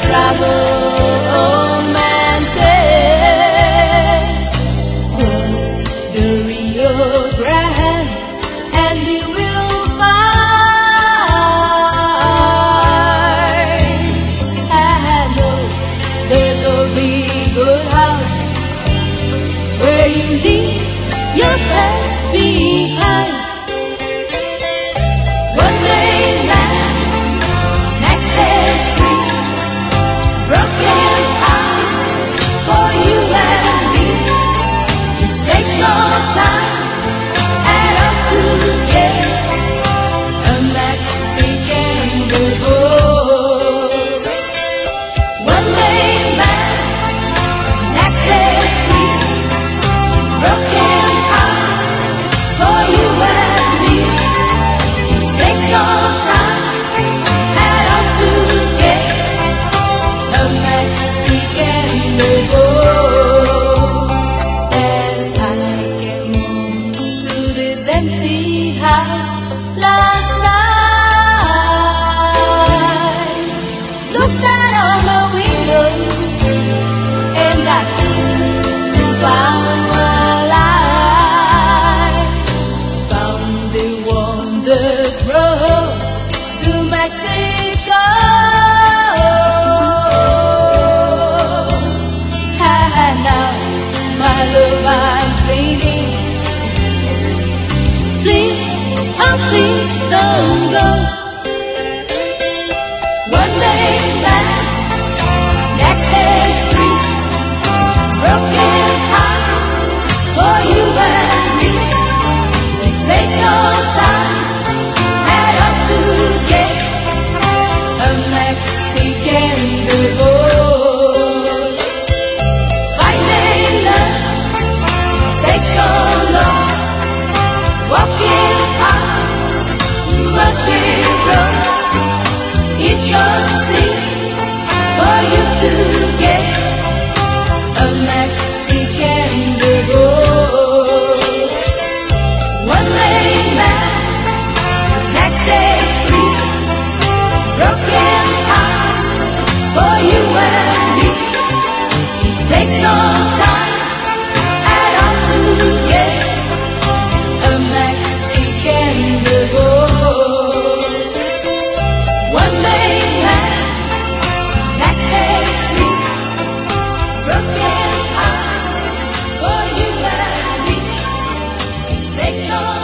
romances. Cross the Rio Grande and you will find I know there's a big good house where you leave your past behind. One day man, next day free. Broken house for you and me. It takes no time at all to get a Mexican divorce. One day man, next day free. Broken house for you and me. It takes no time at all to get a Mexican divorce. As I came home to this empty house last night, looked out on the window and I found my life. Found the wondrous road to Mexico. And now, my love, I'm thinking, please, oh please don't go. One day back, next day free. Broken house for you and me. It takes no time at all to get a Mexican divorce. Finding love takes so long. Walking out must be wrong. It's so sick for you to get a Mexican divorce. One day man, next day free. Broken house for you and me. It takes no time at all to get a Mexican divorce. One day man, next day free. Broken hearts for you and me. It takes no